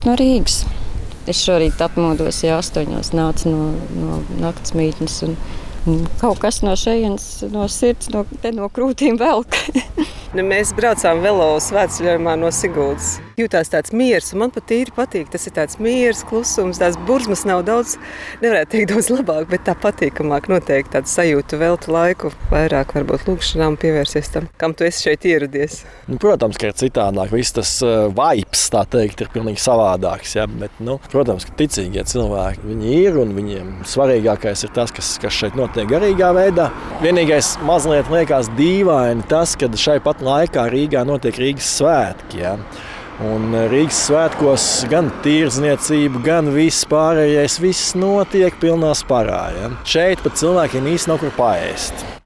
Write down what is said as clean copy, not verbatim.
No Rīgas. Es šorīt apmodos, ja 8 nācu no nakts mītnes. Un kaut kas no šejienes, no sirds, no krūtīm velk. Mēs braucām velo svētceļojumā no Siguldas. Jūtās tāds miers, un man patīri patīk. Tas ir tāds miers, klusums, tās burzmas nav daudz, nevarētu teikt daudz labāk, bet tā patīkamāk noteikti tādu sajūtu veltu laiku. Vairāk varbūt lūkšanām pievērsies tam, kam tu esi šeit ieradies. Protams, ka ir citādāk. Viss tas vibes, tā teikt, ir pilnīgi savādāks. Ja? Bet, protams, ka ticīgie cilvēki, viņi ir, un viņiem svarīgākais ir tas, kas šeit notiek garīgā veidā. Vienīgais mazliet liekas dīvaini tas, kad šai pat laikā Rīgā notiek Rīgas svētki. Ja? Un Rīgas svētkos gan tirdzniecība, gan viss pārējais, viss notiek pilnā sparā. Ja? Šeit pat cilvēkiem īsti nav kur paēst.